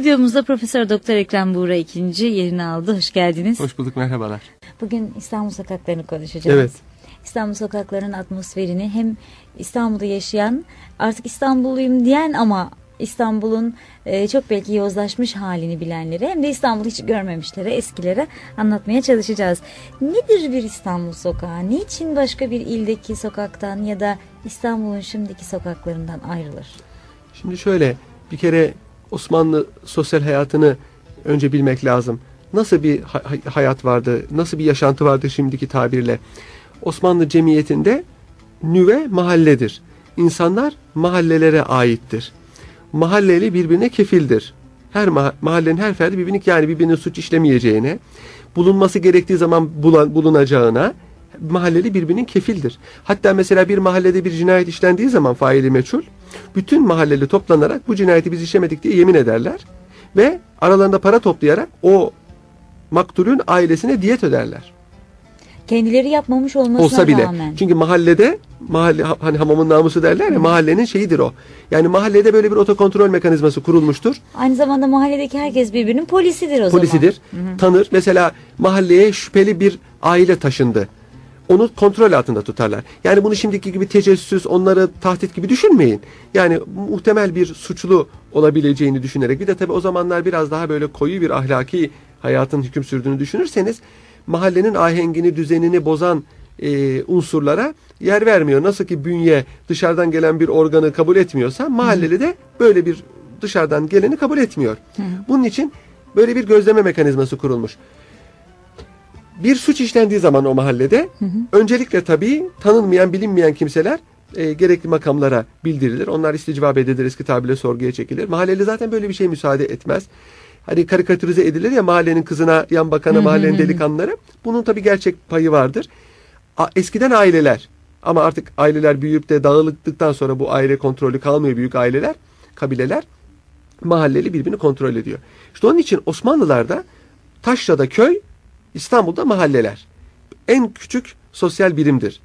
Stüdyomuzda Profesör Doktor Ekrem Buğra ikinci yerini aldı. Hoş geldiniz. Hoş bulduk, merhabalar. Bugün İstanbul sokaklarını konuşacağız. Evet. İstanbul sokaklarının atmosferini hem İstanbul'da yaşayan, artık İstanbulluyum diyen ama İstanbul'un çok belki yozlaşmış halini bilenlere hem de İstanbul'u hiç görmemişlere, eskilere anlatmaya çalışacağız. Nedir bir İstanbul sokağı? Niçin başka bir ildeki sokaktan ya da İstanbul'un şimdiki sokaklarından ayrılır? Şimdi şöyle, bir kere Osmanlı sosyal hayatını önce bilmek lazım. Nasıl bir hayat vardı, nasıl bir yaşantı vardı şimdiki tabirle? Osmanlı cemiyetinde nüve mahalledir. İnsanlar mahallelere aittir. Mahalleli birbirine kefildir. Her mahallenin her ferdi birbirine suç işlemeyeceğine, bulunması gerektiği zaman bulunacağına mahalleli birbirinin kefildir. Hatta mesela bir mahallede bir cinayet işlendiği zaman faili meçhul, bütün mahalleli toplanarak bu cinayeti biz işlemedik diye yemin ederler ve aralarında para toplayarak o maktulün ailesine diyet öderler. Kendileri yapmamış olmasına olsa bile. rağmen. Çünkü mahalle hani hamamın namusu derler ya, mahallenin şeyidir o. Yani mahallede böyle bir otokontrol mekanizması kurulmuştur. Aynı zamanda mahalledeki herkes birbirinin polisidir o Polisidir. zaman. Tanır. Mesela mahalleye şüpheli bir aile taşındı. Onu kontrol altında tutarlar. Yani bunu şimdiki gibi tecessüs, onları tahdit gibi düşünmeyin. Yani muhtemel bir suçlu olabileceğini düşünerek, bir de tabii o zamanlar biraz daha böyle koyu bir ahlaki hayatın hüküm sürdüğünü düşünürseniz, mahallenin ahengini, düzenini bozan unsurlara yer vermiyor. Nasıl ki bünye dışarıdan gelen bir organı kabul etmiyorsa, mahalleli de böyle bir dışarıdan geleni kabul etmiyor. Bunun için böyle bir gözleme mekanizması kurulmuş. Bir suç işlendiği zaman o mahallede öncelikle tabii tanınmayan, bilinmeyen kimseler gerekli makamlara bildirilir. Onlar isticvap edilir, eski tabirle sorguya çekilir. Mahalleli zaten böyle bir şey müsaade etmez. Hani karikatürize edilir ya, mahallenin kızına yan bakana, mahallenin delikanlıları. Bunun tabii gerçek payı vardır. Eskiden aileler, ama artık aileler büyüyüp de dağıldıktan sonra bu aile kontrolü kalmıyor, büyük aileler, kabileler mahalleli birbirini kontrol ediyor. İşte onun için Osmanlılar'da taşrada köy, İstanbul'da mahalleler en küçük sosyal birimdir.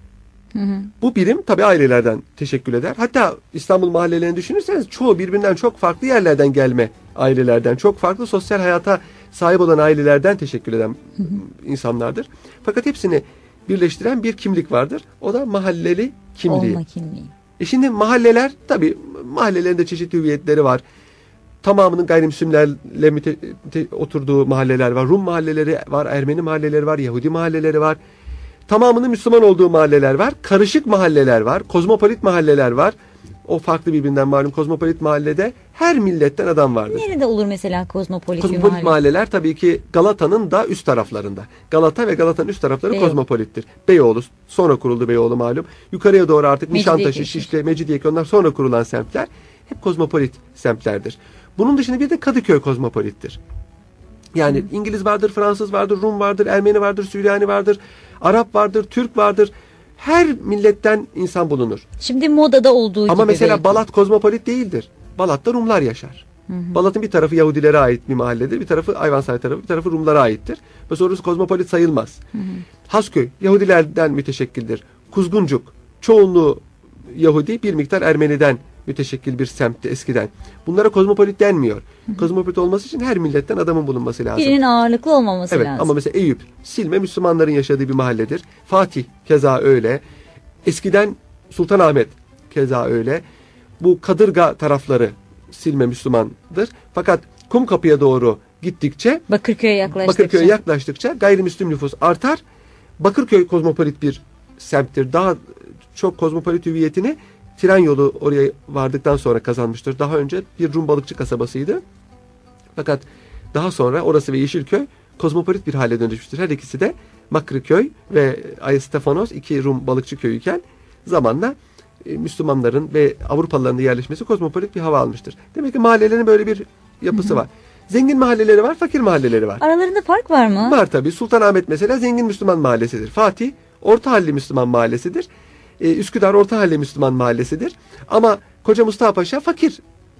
Bu birim tabii ailelerden teşekkül eder. Hatta İstanbul mahallelerini düşünürseniz çoğu birbirinden çok farklı yerlerden gelme ailelerden, çok farklı sosyal hayata sahip olan ailelerden teşekkül eden insanlardır. Fakat hepsini birleştiren bir kimlik vardır. O da mahalleli kimliği. Olma kimliği. Şimdi mahalleler, tabii mahallelerin de çeşitli hüviyetleri var. Tamamının gayrimüslimlerle oturduğu mahalleler var. Rum mahalleleri var, Ermeni mahalleleri var, Yahudi mahalleleri var. Tamamının Müslüman olduğu mahalleler var. Karışık mahalleler var. Kozmopolit mahalleler var. O farklı birbirinden malum kozmopolit mahallede her milletten adam vardır. Nerede olur mesela kozmopolit bir Kozmopolit mahalle? mahalleler tabii ki Galata'nın da üst taraflarında. Galata ve Galata'nın üst tarafları kozmopolittir. Beyoğlu, sonra kuruldu Beyoğlu malum. Yukarıya doğru artık Nişantaşı, Şişli, Mecidiyeköy, onlar sonra kurulan semtler hep kozmopolit semtlerdir. Bunun dışında bir de Kadıköy kozmopolittir. Yani İngiliz vardır, Fransız vardır, Rum vardır, Ermeni vardır, Süryani vardır, Arap vardır, Türk vardır. Her milletten insan bulunur. Şimdi modada olduğu gibi. Ama mesela belki. Balat kozmopolit değildir. Balat'ta Rumlar yaşar. Balat'ın bir tarafı Yahudilere ait bir mahalledir. Bir tarafı Ayvansaray tarafı, bir tarafı Rumlara aittir. Ve sonrası kozmopolit sayılmaz. Hasköy Yahudilerden müteşekkildir. Kuzguncuk çoğunluğu Yahudi, bir miktar Ermeniden müteşekkil bir semtti eskiden. Bunlara kozmopolit denmiyor. Kozmopolit olması için her milletten adamın bulunması lazım. Birinin ağırlıklı olmaması Evet, lazım. ama mesela Eyüp, Silme Müslümanların yaşadığı bir mahalledir. Fatih keza öyle. Eskiden Sultanahmet keza öyle. Bu Kadırga tarafları Silme Müslümandır. Fakat Kumkapı'ya doğru gittikçe, Bakırköy'e yaklaştıkça gayrimüslim nüfus artar. Bakırköy kozmopolit bir semttir. Daha çok kozmopolit hüviyetini tren yolu oraya vardıktan sonra kazanmıştır. Daha önce bir Rum balıkçı kasabasıydı. Fakat daha sonra orası ve Yeşilköy kozmopolit bir hale dönüşmüştür. Her ikisi de Bakırköy ve Ayastıfanos, iki Rum balıkçı köyüyken zamanla Müslümanların ve Avrupalıların da yerleşmesi kozmopolit bir hava almıştır. Demek ki mahallelerin böyle bir yapısı var. Zengin mahalleleri var, fakir mahalleleri var. Aralarında fark var mı? Var tabii. Sultanahmet mesela zengin Müslüman mahallesidir. Fatih orta halli Müslüman mahallesidir. Üsküdar orta halli Müslüman mahallesidir. Ama Koca Mustafa Paşa fakir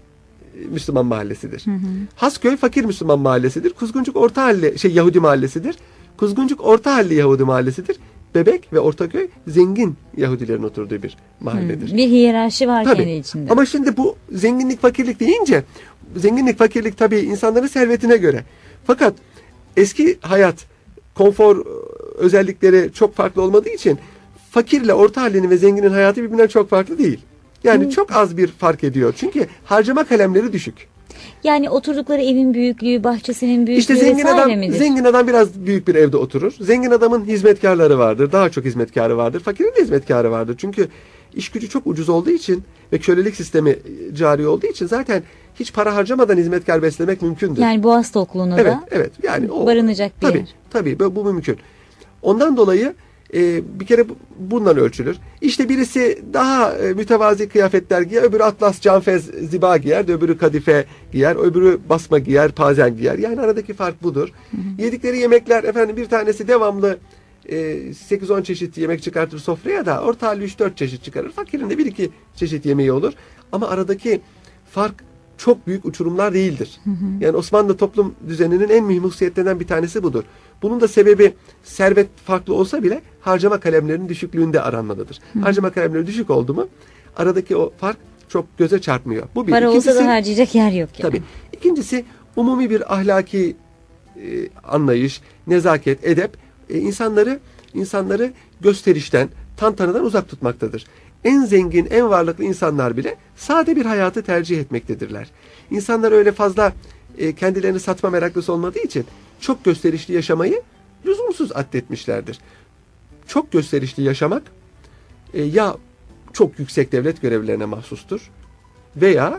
Müslüman mahallesidir. Hasköy fakir Müslüman mahallesidir. Kuzguncuk orta halli Yahudi mahallesidir. Kuzguncuk orta halli Yahudi mahallesidir. Bebek ve Ortaköy zengin Yahudilerin oturduğu bir mahalledir. Bir hiyerarşi var Tabii. kendi içinde. Ama şimdi bu zenginlik fakirlik deyince, zenginlik fakirlik tabii insanların servetine göre. Fakat eski hayat, konfor özellikleri çok farklı olmadığı için fakirle orta halinin ve zenginin hayatı birbirinden çok farklı değil. Yani çok az bir fark ediyor. Çünkü harcama kalemleri düşük. Yani oturdukları evin büyüklüğü, bahçesinin büyüklüğü İşte vesaire midir? zengin adam biraz büyük bir evde oturur. Zengin adamın hizmetkarları vardır. Daha çok hizmetkarı vardır. Fakirin de hizmetkarı vardır. Çünkü iş gücü çok ucuz olduğu için ve kölelik sistemi cari olduğu için zaten hiç para harcamadan hizmetkar beslemek mümkündür. Yani Boğaz Tokluğu'na Evet, da evet. Yani o barınacak bir yer. Tabii bu mümkün. Ondan dolayı bir kere bundan ölçülür. İşte birisi daha mütevazi kıyafetler giyer, öbürü atlas, canfez, ziba giyer, öbürü kadife giyer, öbürü basma giyer, pazen giyer. Yani aradaki fark budur. Yedikleri yemekler, efendim bir tanesi devamlı 8-10 çeşit yemek çıkartır sofraya da orta hali 3-4 çeşit çıkarır. Fakirin de 1-2 çeşit yemeği olur. Ama aradaki fark çok büyük uçurumlar değildir. Yani Osmanlı toplum düzeninin en mühim hususiyetlerinden bir tanesi budur. Bunun da sebebi servet farklı olsa bile harcama kalemlerinin düşüklüğünde aranmalıdır. Harcama kalemleri düşük oldu mu aradaki o fark çok göze çarpmıyor. Bu bir. Para İkincisi, olsa da harcayacak yer yok yani. tabii. İkincisi umumi bir ahlaki anlayış, nezaket, edep insanları gösterişten, tantanadan uzak tutmaktadır. En zengin, en varlıklı insanlar bile sade bir hayatı tercih etmektedirler. İnsanlar öyle fazla kendilerini satma meraklısı olmadığı için çok gösterişli yaşamayı lüzumsuz addetmişlerdir. Çok gösterişli yaşamak ya çok yüksek devlet görevlilerine mahsustur veya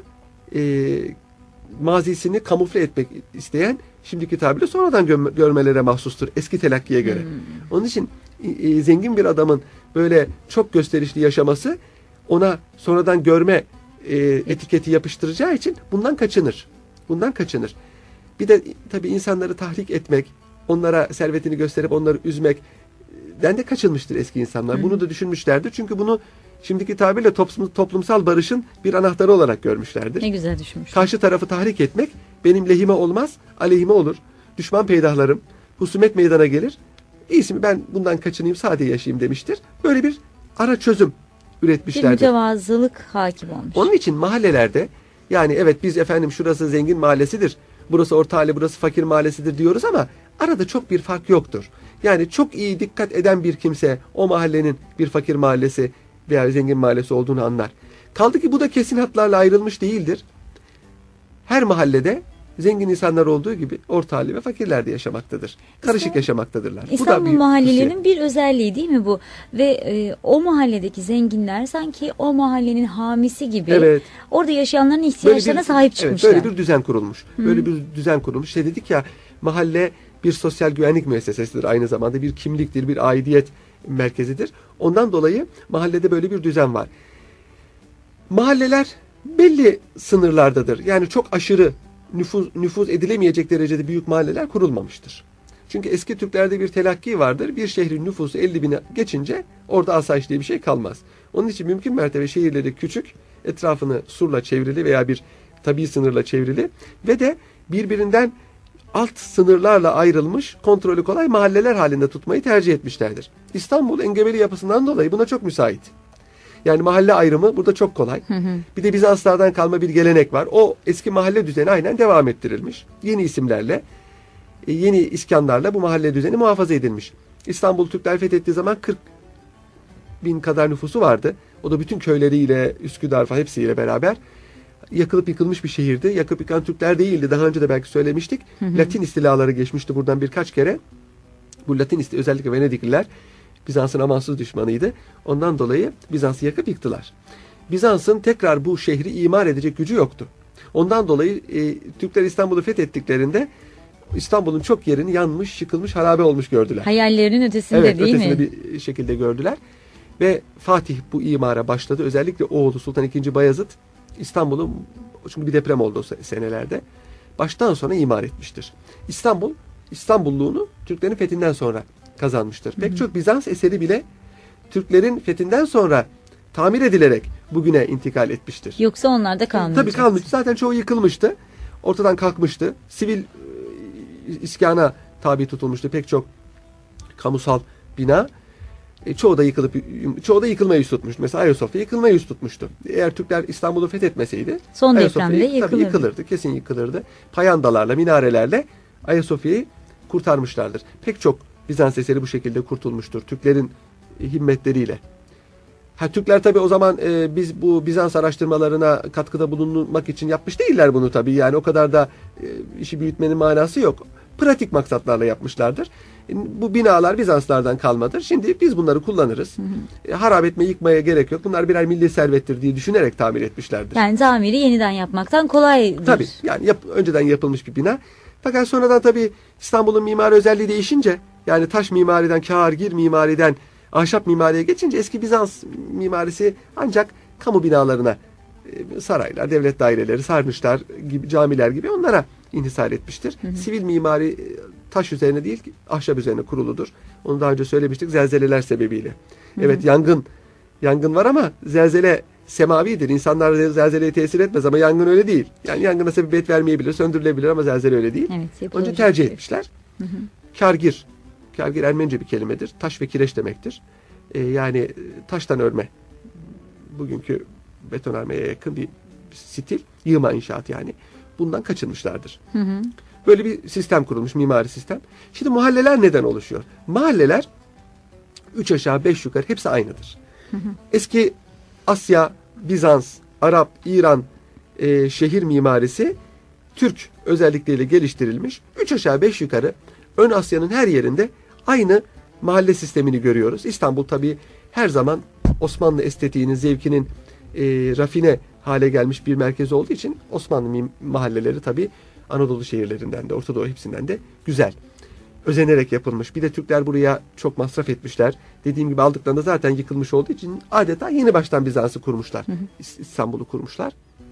mazisini kamufle etmek isteyen, şimdiki tabirle sonradan görmelere mahsustur eski telakkiye göre. Onun için zengin bir adamın böyle çok gösterişli yaşaması ona sonradan görme etiketi yapıştıracağı için bundan kaçınır. Bundan kaçınır. Bir de tabii insanları tahrik etmek, onlara servetini gösterip onları üzmekten de kaçınmıştır eski insanlar. Bunu da düşünmüşlerdir. Çünkü bunu şimdiki tabirle toplumsal barışın bir anahtarı olarak görmüşlerdir. Ne güzel düşünmüş. Karşı tarafı tahrik etmek benim lehime olmaz, aleyhime olur. Düşman peydahlarım, husumet meydana gelir. İyisi ben bundan kaçınayım, sade yaşayayım demiştir. Böyle bir ara çözüm Bir üretmişlerdir. mütevazılık hakim olmuş. Onun için mahallelerde, yani evet biz efendim şurası zengin mahallesidir, burası orta hali, burası fakir mahallesidir diyoruz ama arada çok bir fark yoktur. Yani çok iyi dikkat eden bir kimse o mahallenin bir fakir mahallesi veya zengin mahallesi olduğunu anlar. Kaldı ki bu da kesin hatlarla ayrılmış değildir. Her mahallede zengin insanlar olduğu gibi orta hali ve fakirler de yaşamaktadır. Karışık yaşamaktadırlar. Bu da İstanbul bir mahallelerinin bir özelliği değil mi bu? Ve o mahalledeki zenginler sanki o mahallenin hamisi gibi. Evet. Orada yaşayanların ihtiyaçlarına sahip çıkmışlar. Evet, böyle bir düzen kurulmuş. Böyle bir düzen kurulmuş. Şey dedik ya, mahalle bir sosyal güvenlik müessesesidir. Aynı zamanda bir kimliktir, bir aidiyet merkezidir. Ondan dolayı mahallede böyle bir düzen var. Mahalleler belli sınırlardadır. Yani çok aşırı nüfuz edilemeyecek derecede büyük mahalleler kurulmamıştır. Çünkü eski Türklerde bir telakki vardır. Bir şehrin nüfusu 50.000'e geçince orada asayiş diye bir şey kalmaz. Onun için mümkün mertebe şehirleri küçük, etrafını surla çevrili veya bir tabii sınırla çevrili ve de birbirinden alt sınırlarla ayrılmış, kontrolü kolay mahalleler halinde tutmayı tercih etmişlerdir. İstanbul engebeli yapısından dolayı buna çok müsait. Yani mahalle ayrımı burada çok kolay. Bir de Bizanslardan kalma bir gelenek var. O eski mahalle düzeni aynen devam ettirilmiş. Yeni isimlerle, yeni iskanlarla bu mahalle düzeni muhafaza edilmiş. İstanbul Türkler fethettiği zaman 40.000 kadar nüfusu vardı. O da bütün köyleriyle, Üsküdar falan hepsiyle beraber yakılıp yıkılmış bir şehirdi. Yakıp yıkan Türkler değildi. Daha önce de belki söylemiştik. Latin istilaları geçmişti buradan birkaç kere. Bu Latin özellikle Venedikliler Bizans'ın amansız düşmanıydı. Ondan dolayı Bizans'ı yakıp yıktılar. Bizans'ın tekrar bu şehri imar edecek gücü yoktu. Ondan dolayı Türkler İstanbul'u fethettiklerinde İstanbul'un çok yerini yanmış, yıkılmış, harabe olmuş gördüler. Hayallerinin ötesinde evet, değil ötesinde mi? bir şekilde gördüler. Ve Fatih bu imara başladı. Özellikle oğlu Sultan II. Bayezid İstanbul'u, çünkü bir deprem oldu o senelerde, baştan sona imar etmiştir. İstanbulluğunu Türklerin fethinden sonra kazanmıştır. Pek çok Bizans eseri bile Türklerin fethinden sonra tamir edilerek bugüne intikal etmiştir. Yoksa onlar da kalmayacak. Tabii kalmıştı. Zaten çoğu yıkılmıştı. Ortadan kalkmıştı. Sivil iskana tabi tutulmuştu pek çok kamusal bina. Çoğu da yıkılmaya yüz tutmuştu. Mesela Ayasofya yıkılmaya yüz tutmuştu. Eğer Türkler İstanbul'u fethetmeseydi Son Ayasofya depremde tabii yıkılırdı. Kesin yıkılırdı. Payandalarla, minarelerle Ayasofya'yı kurtarmışlardır. Pek çok Bizans eseri bu şekilde kurtulmuştur. Türklerin himmetleriyle. Türkler tabii o zaman biz bu Bizans araştırmalarına katkıda bulunmak için yapmış değiller bunu tabii. Yani o kadar da işi büyütmenin manası yok. Pratik maksatlarla yapmışlardır. Bu binalar Bizanslardan kalmadır. Şimdi biz bunları kullanırız. Harap etmeye, yıkmaya gerek yok. Bunlar birer milli servettir diye düşünerek tamir etmişlerdir. Yani tamiri yeniden yapmaktan kolaydır. Tabii. Yani önceden yapılmış bir bina. Fakat sonradan tabii İstanbul'un mimari özelliği değişince, yani taş mimariden, kârgir mimariden ahşap mimariye geçince eski Bizans mimarisi ancak kamu binalarına, saraylar, devlet daireleri, sarnıçlar gibi, camiler gibi onlara inhisar etmiştir. Sivil mimari taş üzerine değil, ahşap üzerine kuruludur. Onu daha önce söylemiştik, zelzeleler sebebiyle. Evet, yangın var ama zelzele semavidir. İnsanlar zelzeleye tesir etmez ama yangın öyle değil. Yani yangına sebebiyet vermeyebilir, söndürülebilir ama zelzele öyle değil. Evet, onun için tercih etmişler. Kârgir Ermenice bir kelimedir. Taş ve kireç demektir. Yani taştan örme. Bugünkü betonarmeye yakın bir stil. Yığma inşaat yani. Bundan kaçınmışlardır. Böyle bir sistem kurulmuş, mimari sistem. Şimdi mahalleler neden oluşuyor? Mahalleler 3 aşağı 5 yukarı hepsi aynıdır. Eski Asya, Bizans, Arap, İran şehir mimarisi Türk özellikleriyle geliştirilmiş. 3 aşağı 5 yukarı Ön Asya'nın her yerinde aynı mahalle sistemini görüyoruz. İstanbul tabii her zaman Osmanlı estetiğinin, zevkinin rafine hale gelmiş bir merkez olduğu için Osmanlı mahalleleri tabii Anadolu şehirlerinden de, Orta Doğu hepsinden de güzel. Özenerek yapılmış. Bir de Türkler buraya çok masraf etmişler. Dediğim gibi aldıklarında zaten yıkılmış olduğu için adeta yeni baştan Bizans'ı kurmuşlar. İstanbul'u kurmuşlar.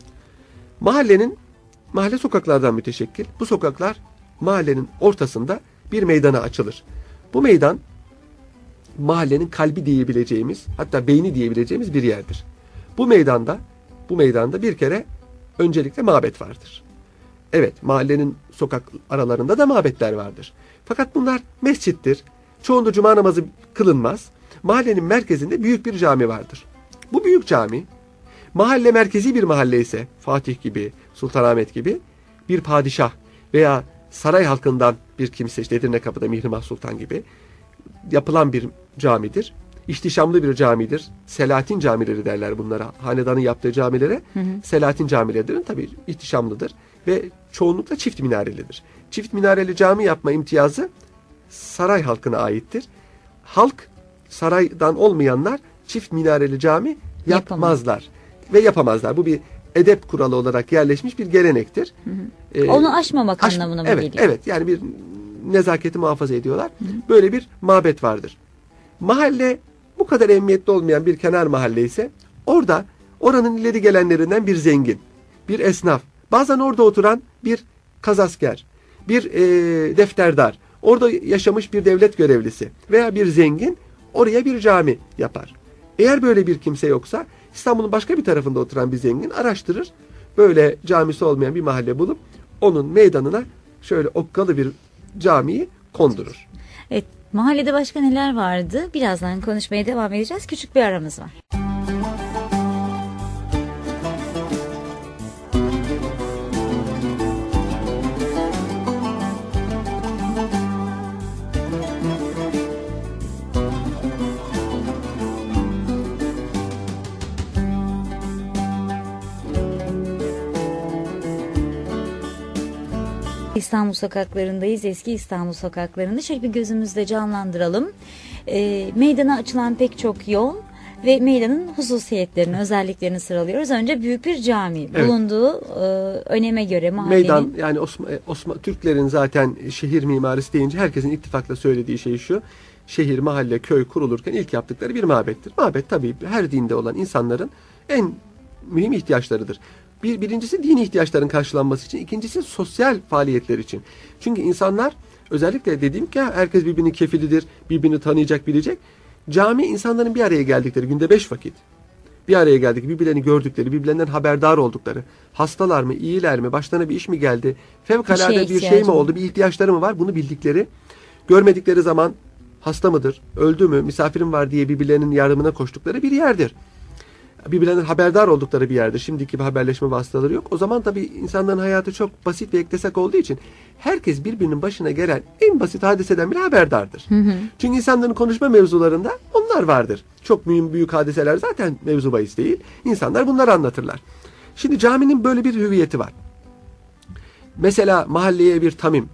Mahalle sokaklardan müteşekkil. Bu sokaklar mahallenin ortasında bir meydana açılır. Bu meydan mahallenin kalbi diyebileceğimiz, hatta beyni diyebileceğimiz bir yerdir. Bu meydanda bir kere öncelikle mabet vardır. Evet, mahallenin sokak aralarında da mabetler vardır. Fakat bunlar mescittir. Çoğunda cuma namazı kılınmaz. Mahallenin merkezinde büyük bir cami vardır. Bu büyük cami, mahalle merkezi bir mahalle ise, Fatih gibi, Sultanahmet gibi, bir padişah veya saray halkından bir kimse, işte Edirnekapı'da Mihrimah Sultan gibi yapılan bir camidir. İhtişamlı bir camidir. Selahattin camileri derler bunlara. Hanedanın yaptığı camilere Selahattin camileridir. Tabii ihtişamlıdır ve çoğunlukla çift minarelidir. Çift minareli cami yapma imtiyazı saray halkına aittir. Halk, saraydan olmayanlar çift minareli cami yapmazlar ve yapamazlar. Bu bir edep kuralı olarak yerleşmiş bir gelenektir. Onu aşmamak anlamına mı geliyor? Evet, yani bir nezaketi muhafaza ediyorlar. Böyle bir mabet vardır. Mahalle bu kadar emniyetli olmayan bir kenar mahalle ise oranın ileri gelenlerinden bir zengin, bir esnaf, bazen orada oturan bir kazasker, bir defterdar, orada yaşamış bir devlet görevlisi veya bir zengin oraya bir cami yapar. Eğer böyle bir kimse yoksa İstanbul'un başka bir tarafında oturan bir zengin araştırır. Böyle camisi olmayan bir mahalle bulup onun meydanına şöyle okkalı bir camiyi kondurur. Evet, mahallede başka neler vardı? Birazdan konuşmaya devam edeceğiz. Küçük bir aramız var. İstanbul sokaklarındayız. Eski İstanbul sokaklarında şöyle bir gözümüzde canlandıralım. Meydana açılan pek çok yol ve meydanın hususiyetlerini, özelliklerini sıralıyoruz. Önce büyük bir cami. Evet. Bulunduğu öneme göre mahallenin... Meydan, yani Türklerin zaten şehir mimarisi deyince herkesin ittifakla söylediği şey şu: şehir, mahalle, köy kurulurken ilk yaptıkları bir mabettir. Mabet tabii her dinde olan insanların en mühim ihtiyaçlarıdır. Birincisi dini ihtiyaçların karşılanması için, ikincisi sosyal faaliyetler için. Çünkü insanlar, özellikle dediğim ki herkes birbirinin kefilidir, birbirini tanıyacak, bilecek. Cami insanların bir araya geldikleri, günde 5 vakit bir araya geldik, birbirlerini gördükleri, birbirlerinden haberdar oldukları, hastalar mı, iyiler mi, başlarına bir iş mi geldi, fevkalade bir şey mi oldu, bir ihtiyaçları mı var, bunu bildikleri, görmedikleri zaman hasta mıdır, öldü mü, misafirim var diye birbirlerinin yardımına koştukları bir yerdir. Birbirlerinden haberdar oldukları bir yerdir. Şimdiki gibi haberleşme vasıtaları yok. O zaman tabii insanların hayatı çok basit ve ektesak olduğu için herkes birbirinin başına gelen en basit hadiseden bile haberdardır. Çünkü insanların konuşma mevzularında onlar vardır. Çok büyük hadiseler zaten mevzu bahis değil. İnsanlar bunları anlatırlar. Şimdi caminin böyle bir hüviyeti var. Mesela mahalleye bir tamim,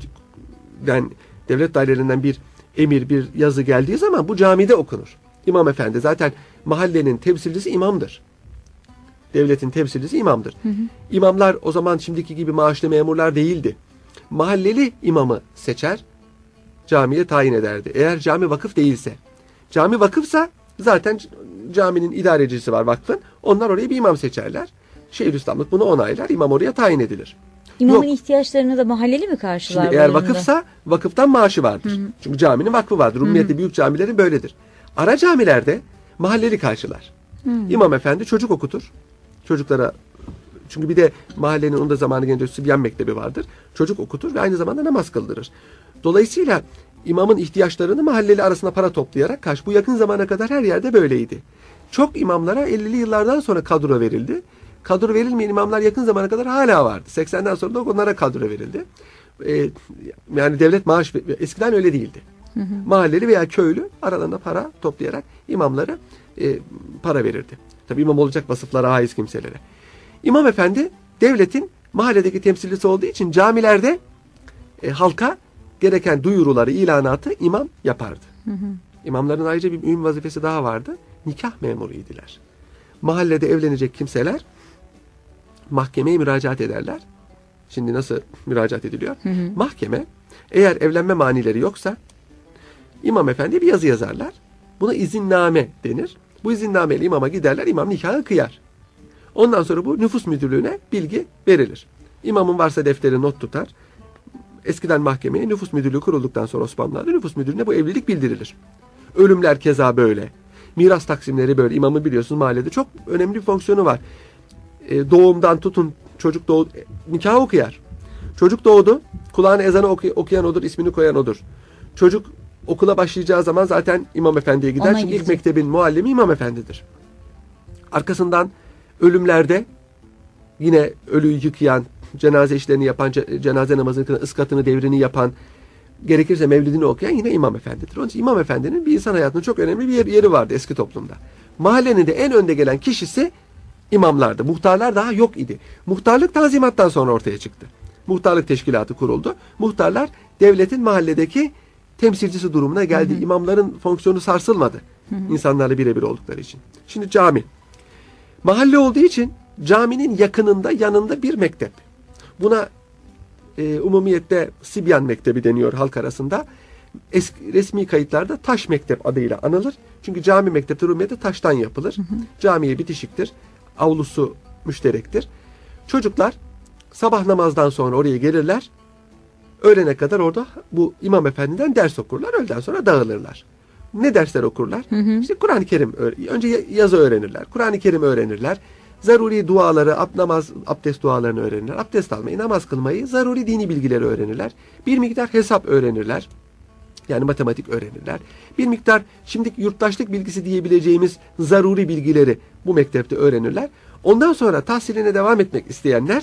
devlet dairelerinden bir emir, bir yazı geldiği zaman bu camide okunur. İmam efendi zaten mahallenin temsilcisi imamdır. Devletin temsilcisi imamdır. İmamlar o zaman şimdiki gibi maaşlı memurlar değildi. Mahalleli imamı seçer, camiye tayin ederdi. Eğer cami vakıf değilse. Cami vakıfsa zaten caminin idarecisi var vakfın. Onlar oraya bir imam seçerler. Şeyhülislamlık bunu onaylar. İmam oraya tayin edilir. İmamın Yok. ihtiyaçlarını da mahalleli mi karşılar? Şimdi eğer vakıfsa vakıftan maaşı vardır. Çünkü caminin vakfı vardır. Umumiyette büyük camilerin böyledir. Ara camilerde mahalleli karşılar. İmam efendi çocuk okutur. Çocuklara, çünkü bir de mahallenin onun da zamanı gelince Sübyan Mektebi vardır. Çocuk okutur ve aynı zamanda namaz kıldırır. Dolayısıyla imamın ihtiyaçlarını mahalleli arasında para toplayarak karşı. Bu yakın zamana kadar her yerde böyleydi. Çok imamlara 50'li yıllardan sonra kadro verildi. Kadro verilmeyen imamlar yakın zamana kadar hala vardı. 80'den sonra da onlara kadro verildi. Yani devlet maaş, eskiden öyle değildi. Mahalleli veya köylü aralarında para toplayarak imamlara para verirdi. Tabii imam olacak vasıflara haiz kimselere. İmam efendi devletin mahalledeki temsilcisi olduğu için camilerde halka gereken duyuruları, ilanatı imam yapardı. İmamların ayrıca bir mühim vazifesi daha vardı. Nikah memuruydiler. Mahallede evlenecek kimseler mahkemeye müracaat ederler. Şimdi nasıl müracaat ediliyor? Mahkeme eğer evlenme manileri yoksa imam efendi bir yazı yazarlar. Buna izinname denir. Bu izinnameyle imama giderler. İmam nikahı kıyar. Ondan sonra bu nüfus müdürlüğüne bilgi verilir. İmamın varsa defteri not tutar. Eskiden mahkemeye nüfus müdürlüğü kurulduktan sonra Osmanlı'da nüfus müdürlüğüne bu evlilik bildirilir. Ölümler keza böyle. Miras taksimleri böyle. İmamın biliyorsunuz mahallede çok önemli bir fonksiyonu var. Doğumdan tutun çocuk doğdu. Nikahı okuyar. Çocuk doğdu. Kulağına ezanı okuyan odur. İsmini koyan odur. Çocuk okula başlayacağı zaman zaten imam efendiye gider. Çünkü ilk mektebin muallimi imam efendidir. Arkasından ölümlerde yine ölüyü yıkayan, cenaze işlerini yapan, cenaze namazını kılan, ıskatını, devrini yapan, gerekirse mevlidini okuyan yine imam efendidir. Onun için imam efendinin bir insan hayatında çok önemli bir yeri vardı eski toplumda. Mahallenin de en önde gelen kişisi imamlardı. Muhtarlar daha yok idi. Muhtarlık Tanzimat'tan sonra ortaya çıktı. Muhtarlık teşkilatı kuruldu. Muhtarlar devletin mahalledeki temsilcisi durumuna geldi. İmamların fonksiyonu sarsılmadı. İnsanlarla birebir oldukları için. Şimdi cami. Mahalle olduğu için caminin yakınında, yanında bir mektep. Buna umumiyette Sibyan Mektebi deniyor halk arasında. Resmi kayıtlarda Taş Mektep adıyla anılır. Çünkü cami mektepte umumiyette taştan yapılır. Camiye bitişiktir. Avlusu müşterektir. Çocuklar sabah namazdan sonra oraya gelirler. Öğlene kadar orada bu imam efendiden ders okurlar. Öğleden sonra dağılırlar. Ne dersler okurlar? İşte Kur'an-ı Kerim, önce yazı öğrenirler. Kur'an-ı Kerim öğrenirler. Zaruri duaları, abdest dualarını öğrenirler. Abdest almayı, namaz kılmayı, zaruri dini bilgileri öğrenirler. Bir miktar hesap öğrenirler. Yani matematik öğrenirler. Bir miktar şimdiki yurttaşlık bilgisi diyebileceğimiz zaruri bilgileri bu mektepte öğrenirler. Ondan sonra tahsiline devam etmek isteyenler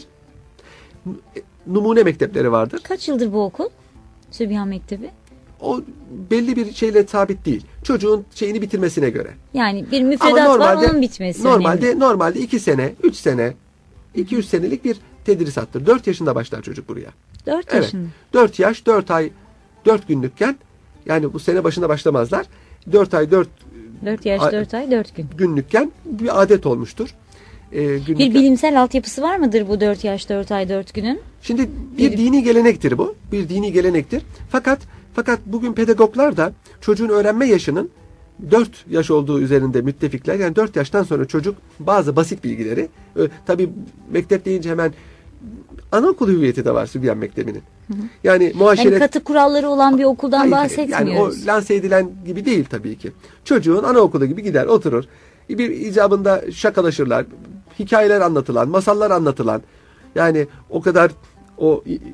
numune mektepleri vardır. Kaç yıldır bu okul? Sübyan Mektebi. O belli bir şeyle sabit değil. Çocuğun şeyini bitirmesine göre. Yani bir müfredat var, onun bitmesi önemli. Normalde 2 sene, 3 sene, 2-3 senelik bir tedrisattır. 4 yaşında başlar çocuk buraya. 4 yaşında. 4 yaş, 4 ay, 4 günlükken, yani bu sene başında başlamazlar. 4 ay, 4 yaş, 4 ay, 4 gün. Günlükken bir adet olmuştur. Bir bilimsel altyapısı var mıdır bu 4 yaş, 4 ay, 4 günün? Şimdi bir dini gelenektir bu. Bir dini gelenektir. Fakat bugün pedagoglar da çocuğun öğrenme yaşının 4 yaş olduğu üzerinde müttefikler. Yani 4 yaştan sonra çocuk bazı basit bilgileri, tabii mektep deyince hemen anaokul hüviyeti de var Sübyan Mektebi'nin. Yani muaşeret... Yani katı kuralları olan bir okuldan bahsetmiyoruz. Yani o lanse edilen gibi değil tabii ki. Çocuğun anaokulu gibi gider, oturur. Bir icabında şakalaşırlar. Hikayeler anlatılan, masallar anlatılan. Yani o kadar o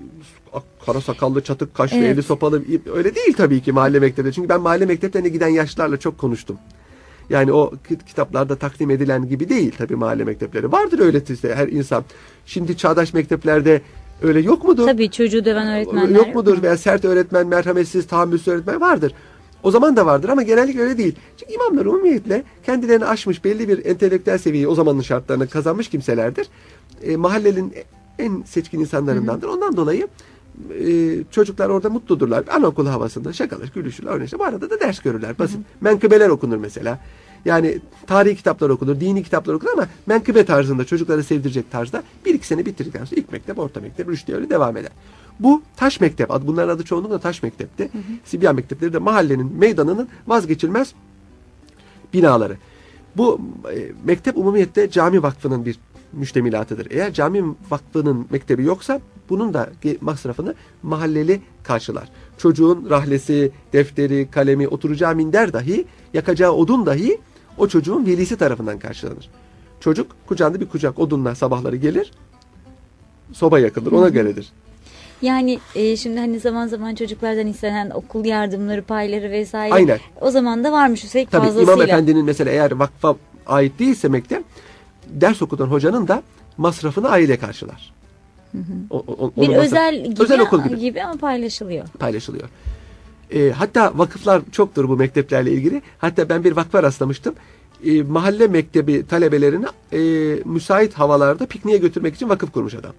kara sakallı, çatık kaşlı, Evet. eli sopalı, öyle değil tabii ki mahalle mektebinde. Çünkü ben mahalle mekteplerine giden yaşlılarla çok konuştum. Yani o kitaplarda takdim edilen gibi değil tabii mahalle mektepleri. Vardır öyle işte her insan. Şimdi çağdaş mekteplerde öyle yok mudur? Tabii çocuğu döven öğretmenler. Yok mudur? Veya sert öğretmen, merhametsiz, tahammülsüz öğretmen vardır. O zaman da vardır ama genellikle öyle değil. Çünkü imamlar umumiyetle kendilerini aşmış, belli bir entelektüel seviyeyi o zamanın şartlarına kazanmış kimselerdir. Mahallenin en seçkin insanlarındandır. Ondan dolayı çocuklar orada mutludurlar. Anaokulu havasında şakalar, gülüşürler, oynaşırlar. Bu arada da ders görürler. Basit. Menkıbeler okunur mesela. Yani tarihi kitaplar okunur, dini kitaplar okunur ama menkıbe tarzında, çocukları sevdirecek tarzda 1-2 sene bitirdikten sonra ilk mektep, orta mektep, rüştü öyle devam eder. Bu taş mektep, bunların adı çoğunlukla taş mektepti. Sibyan mektepleri de mahallenin, meydanının vazgeçilmez binaları. Bu mektep umumiyette cami vakfının bir müştemilatıdır. Eğer cami vakfının mektebi yoksa bunun da masrafını mahalleli karşılar. Çocuğun rahlesi, defteri, kalemi, oturacağı minder dahi, yakacağı odun dahi o çocuğun velisi tarafından karşılanır. Çocuk kucağında bir kucak odunla sabahları gelir, soba yakılır, ona göredir. Yani şimdi hani zaman zaman çocuklardan istenen okul yardımları, payları vesaire. Aynen. O zaman da varmış üstelik Tabii fazlasıyla. İmam Efendi'nin mesela eğer vakfa ait değilse mektep, ders okutan hocanın da masrafını aile karşılar. Bir özel gibi, özel okul gibi ama paylaşılıyor. Paylaşılıyor. Hatta vakıflar çoktur bu mekteplerle ilgili. Hatta ben bir vakfa rastlamıştım. Mahalle mektebi talebelerini müsait havalarda pikniğe götürmek için vakıf kurmuş adam.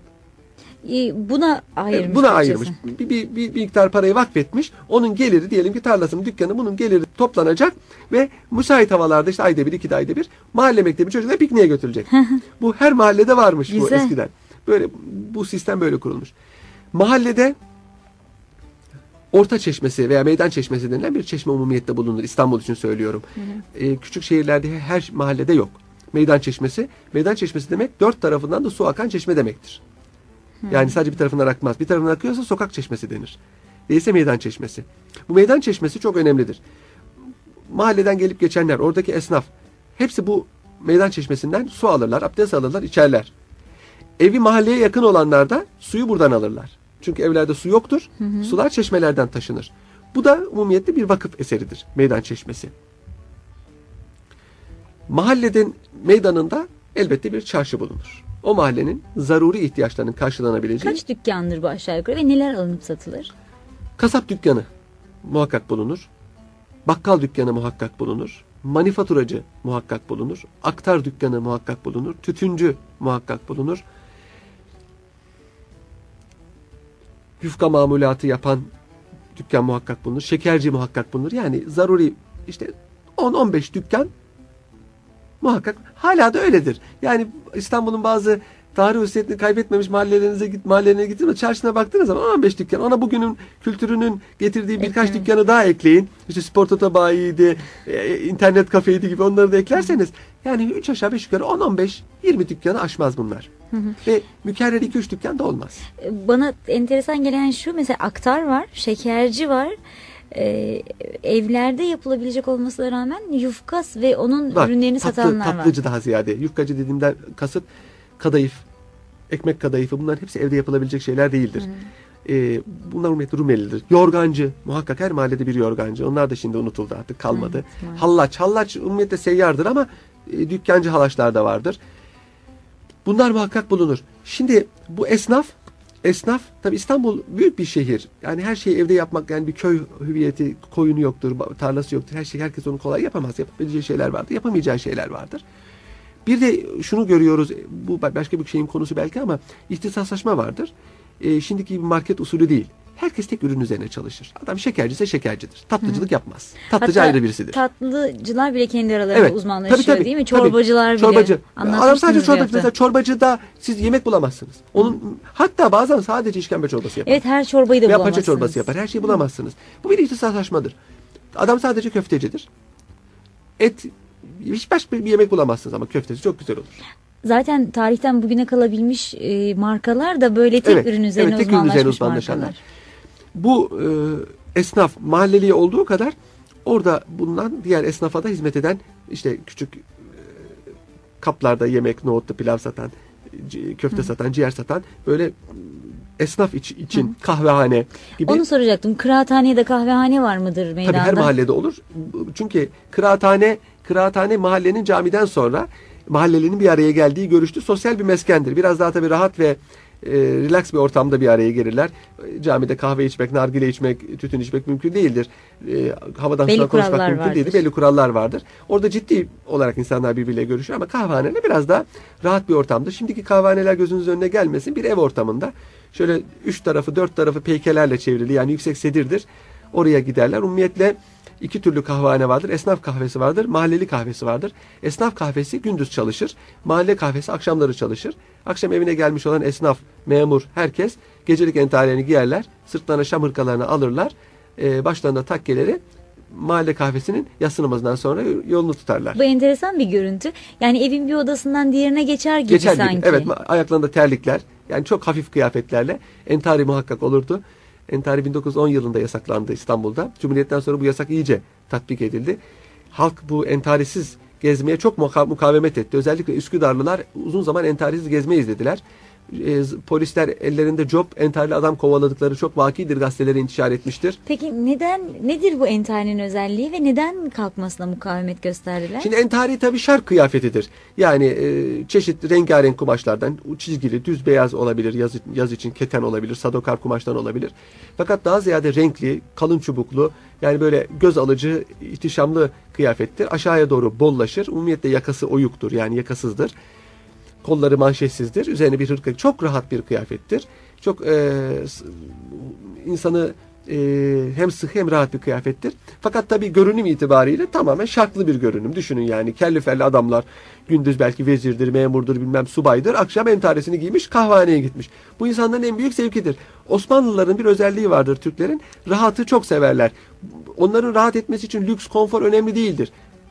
Buna ayırmış. Buna ayırmış. Bir miktar parayı vakfetmiş. Onun geliri, diyelim ki tarlasının, dükkanı, bunun geliri toplanacak ve müsait havalarda işte ayda bir, 2 ayda bir mahalle mektebi çocuklar pikniğe götürülecek. Bu her mahallede varmış. Güzel. Bu eskiden. Böyle bu sistem böyle kurulmuş. Mahallede orta çeşmesi veya meydan çeşmesi denilen bir çeşme umumiyette bulunur. İstanbul için söylüyorum. Küçük şehirlerde her mahallede yok. Meydan çeşmesi. Meydan çeşmesi demek 4 tarafından da su akan çeşme demektir. Yani sadece bir tarafından akmaz. Bir tarafından akıyorsa sokak çeşmesi denir. Değilse meydan çeşmesi. Bu meydan çeşmesi çok önemlidir. Mahalleden gelip geçenler, oradaki esnaf, hepsi bu meydan çeşmesinden su alırlar, abdest alırlar, içerler. Evi mahalleye yakın olanlar da suyu buradan alırlar. Çünkü evlerde su yoktur. Sular çeşmelerden taşınır. Bu da umumiyette bir vakıf eseridir. Meydan çeşmesi. Mahallenin meydanında elbette bir çarşı bulunur. O mahallenin zaruri ihtiyaçlarının karşılanabileceği. Kaç dükkandır bu aşağı yukarı ve neler alınıp satılır? Kasap dükkanı muhakkak bulunur. Bakkal dükkanı muhakkak bulunur. Manifaturacı muhakkak bulunur. Aktar dükkanı muhakkak bulunur. Tütüncü muhakkak bulunur. Yufka mamulatı yapan dükkan muhakkak bulunur. Şekerci muhakkak bulunur. Yani zaruri işte 10-15 dükkan muhakkak. Hala da öyledir. Yani İstanbul'un bazı tarih hüsiyetini kaybetmemiş mahallelerine gittiğinizde çarşına baktığınız zaman 15 dükkan. Ona bugünün kültürünün getirdiği birkaç dükkanı daha ekleyin. İşte spor toto bayiydi, internet kafeydi gibi onları da eklerseniz yani 3 aşağı 5 yukarı 10-15-20 dükkanı aşmaz bunlar. Ve mükerrer 2-3 dükkan da olmaz. Bana enteresan gelen şu, mesela aktar var, şekerci var. Evlerde yapılabilecek olmasına rağmen yufkas ve onun ürünlerini satanlar var. Tatlıcı daha ziyade. Yufkacı dediğimden kasıt kadayıf, ekmek kadayıfı, bunların hepsi evde yapılabilecek şeyler değildir. Bunlar umumiyetli Rumelidir. Yorgancı, muhakkak her mahallede bir yorgancı. Onlar da şimdi unutuldu, artık kalmadı. Hallaç umumiyette seyyardır ama dükkancı halaçlar da vardır. Bunlar muhakkak bulunur. Şimdi bu esnaf tabi İstanbul büyük bir şehir. Yani her şeyi evde yapmak, yani bir köy hüviyeti, koyunu yoktur, tarlası yoktur. Herkes onu kolay yapamaz. Yapabileceği şeyler vardır, yapamayacağı şeyler vardır. Bir de şunu görüyoruz, bu başka bir şeyin konusu belki ama ihtisaslaşma vardır. Şimdiki gibi market usulü değil. Herkes tek ürün üzerine çalışır. Adam şekerciyse şekercidir. Tatlıcılık yapmaz. Tatlıcı ayrı birisidir. Tatlıcılar bile kendi aralarında uzmanlaşıyor, tabii, değil mi? Çorbacılar bile. Çorbacı. Adam sadece çorbacı. Hafta. Mesela çorbacıda siz yemek bulamazsınız. Hatta bazen sadece işkembe çorbası yapar. Evet, her çorbayı da veya bulamazsınız. paça çorbası yapar. Her şeyi bulamazsınız. Bu bir ihtisaslaşmadır. Adam sadece köftecidir. Hiç başka bir yemek bulamazsınız ama köftesi çok güzel olur. Zaten tarihten bugüne kalabilmiş markalar da böyle tek ürün üzerine uzmanlaşmış markalar. Bu esnaf mahalleli olduğu kadar orada bulunan diğer esnafa da hizmet eden, işte küçük kaplarda yemek, nohutlu pilav satan, köfte satan, ciğer satan böyle esnaf için kahvehane gibi. Onu soracaktım. Kıraathanede kahvehane var mıdır meydanda? Tabii her mahallede olur. Çünkü kıraathane mahallenin camiden sonra mahallelinin bir araya geldiği görüştü. Sosyal bir meskendir. Biraz daha tabii rahat ve relax bir ortamda bir araya gelirler. Camide kahve içmek, nargile içmek, tütün içmek mümkün değildir. Havadan sudan konuşmak mümkün değildir. Belli kurallar vardır. Orada ciddi olarak insanlar birbiriyle görüşüyor ama kahvehaneler biraz daha rahat bir ortamdır. Şimdiki kahvehaneler gözünüzün önüne gelmesin. Bir ev ortamında şöyle 3 tarafı 4 tarafı peykelerle çevrili, yani yüksek sedirdir. Oraya giderler. Umumiyetle iki türlü kahvehane vardır. Esnaf kahvesi vardır, mahalleli kahvesi vardır. Esnaf kahvesi gündüz çalışır. Mahalle kahvesi akşamları çalışır. Akşam evine gelmiş olan esnaf, memur, herkes gecelik entarilerini giyerler. Sırtlarına şam hırkalarını alırlar. Başlarında takkeleri, mahalle kahvesinin yatsı namazından sonra yolunu tutarlar. Bu enteresan bir görüntü. Yani evin bir odasından diğerine geçer gibi sanki. Evet, ayaklarında terlikler. Yani çok hafif kıyafetlerle. Entari muhakkak olurdu. Entari 1910 yılında yasaklandı İstanbul'da. Cumhuriyetten sonra bu yasak iyice tatbik edildi. Halk bu entarisiz gezmeye çok mukavemet etti. Özellikle Üsküdarlılar uzun zaman entarisiz gezmeyiz dediler. Polisler ellerinde cop, entarili adam kovaladıkları çok vakidir, gazetelere intişar etmiştir. Peki nedir bu entarinin özelliği ve neden kalkmasına mukavemet gösterdiler? Şimdi entari tabii şark kıyafetidir. Yani çeşitli rengarenk kumaşlardan, çizgili, düz beyaz olabilir, yaz için keten olabilir, sadokar kumaştan olabilir. Fakat daha ziyade renkli, kalın çubuklu, yani böyle göz alıcı, ihtişamlı kıyafettir. Aşağıya doğru bollaşır. Umumiyetle yakası oyuktur, yani yakasızdır. Kolları manşetsizdir. Üzerine bir hırka. Çok rahat bir kıyafettir. Çok insanı hem sıkı hem rahat bir kıyafettir. Fakat tabii görünüm itibariyle tamamen şarklı bir görünüm. Düşünün yani kelli felli adamlar gündüz belki vezirdir, memurdur, bilmem subaydır. Akşam entaresini giymiş, kahvehaneye gitmiş. Bu insanların en büyük zevkidir. Osmanlıların bir özelliği vardır Türklerin. Rahatı çok severler. Onların rahat etmesi için lüks, konfor önemli değildir.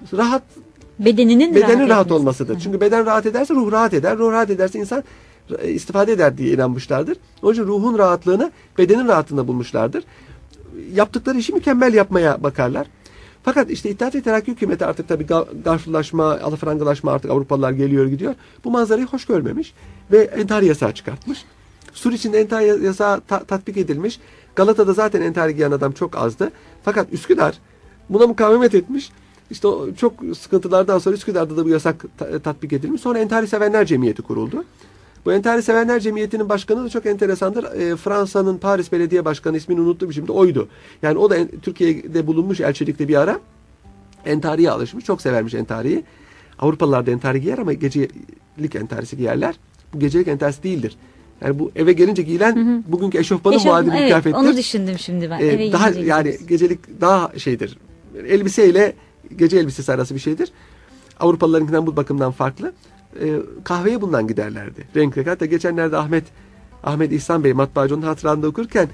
Bedenin rahat olmasıdır. Çünkü beden rahat ederse ruh rahat eder. Ruh rahat ederse insan istifade eder diye inanmışlardır. Onun için ruhun rahatlığını bedenin rahatlığında bulmuşlardır. Yaptıkları işi mükemmel yapmaya bakarlar. Fakat işte İttihat ve Terakki hükümeti artık tabii garflaşma, alafrangalaşma, artık Avrupalılar geliyor gidiyor. Bu manzarayı hoş görmemiş ve entari yasağı çıkartmış. Sur içinde entari yasağı tatbik edilmiş. Galata'da zaten entari giyen adam çok azdı. Fakat Üsküdar buna mukavemet etmiş. İşte o çok sıkıntılardan sonra Üsküdar'da da bu yasak tatbik edilmiş. Sonra Entari Sevenler Cemiyeti kuruldu. Bu Entari Sevenler Cemiyeti'nin başkanı da çok enteresandır. Fransa'nın Paris Belediye Başkanı, ismini unuttum şimdi, oydu. Yani o da Türkiye'de bulunmuş elçilikte bir ara. Entari'ye alışmış. Çok severmiş entariyi. Avrupalılar da entari giyer ama gecelik entarisi giyerler. Bu gecelik entarisi değildir. Yani bu eve gelince giyilen bugünkü eşofmanın muadili bir kıyafettir. Onu düşündüm şimdi ben. Daha yani gecelik daha şeydir. Elbiseyle gece elbisesi arası bir şeydir. Avrupalılarınkinden bu bakımdan farklı. Kahveye bundan giderlerdi. Renk renk. Hatta geçenlerde Ahmet İhsan Bey matbaacının hatıranında okurken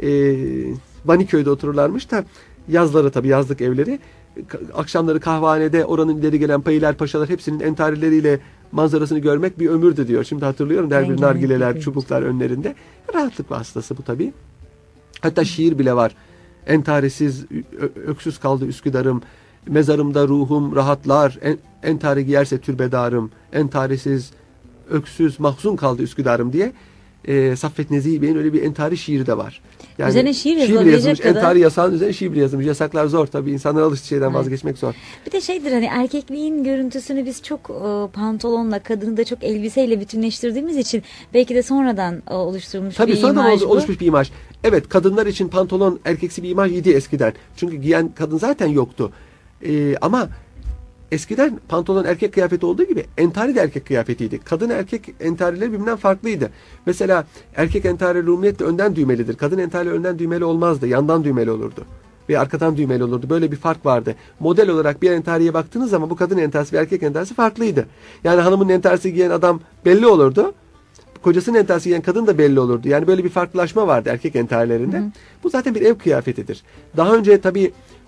Vaniköy'de otururlarmış da yazları, tabii yazlık evleri, akşamları kahvehanede oranın ileri gelen payiler, paşalar hepsinin entarileriyle manzarasını görmek bir ömürdü diyor. Şimdi hatırlıyorum. Her bir nargileler, çubuklar önlerinde. Rahatlık vasıtası bu tabii. Hatta şiir bile var. Entarisiz, öksüz kaldı Üsküdar'ım. Mezarımda ruhum rahatlar. Entari giyerse türbedarım. Entarisiz, öksüz, mahzun kaldı Üsküdar'ım diye. Saffet Nezih Bey'in öyle bir entari şiiri de var. Yani üzerine şiir yazmış. Entari yasağının üzerine şiir yazmış. Yasaklar zor tabii. İnsanlar alıştığı şeyden vazgeçmek zor. Bir de şeydir, hani erkekliğin görüntüsünü biz çok pantolonla, kadını da çok elbiseyle bütünleştirdiğimiz için belki de sonradan oluşturulmuş tabii bir imaj bu. Tabii sonradan oluşmuş bir imaj. Evet, kadınlar için pantolon erkeksi bir imaj idi eskiden. Çünkü giyen kadın zaten yoktu. Ama eskiden pantolon erkek kıyafeti olduğu gibi entari de erkek kıyafetiydi. Kadın erkek entarileri birbirinden farklıydı. Mesela erkek entarileri umumiyetle önden düğmelidir. Kadın entarileri önden düğmeli olmazdı. Yandan düğmeli olurdu. Ve arkadan düğmeli olurdu. Böyle bir fark vardı. Model olarak bir entariye baktığınız zaman bu kadın entarisi ve erkek entarisi farklıydı. Yani hanımın entarisi giyen adam belli olurdu. Kocasının entarisi giyen kadın da belli olurdu. Yani böyle bir farklılaşma vardı erkek entarilerinde. Bu zaten bir ev kıyafetidir. Daha önce tabii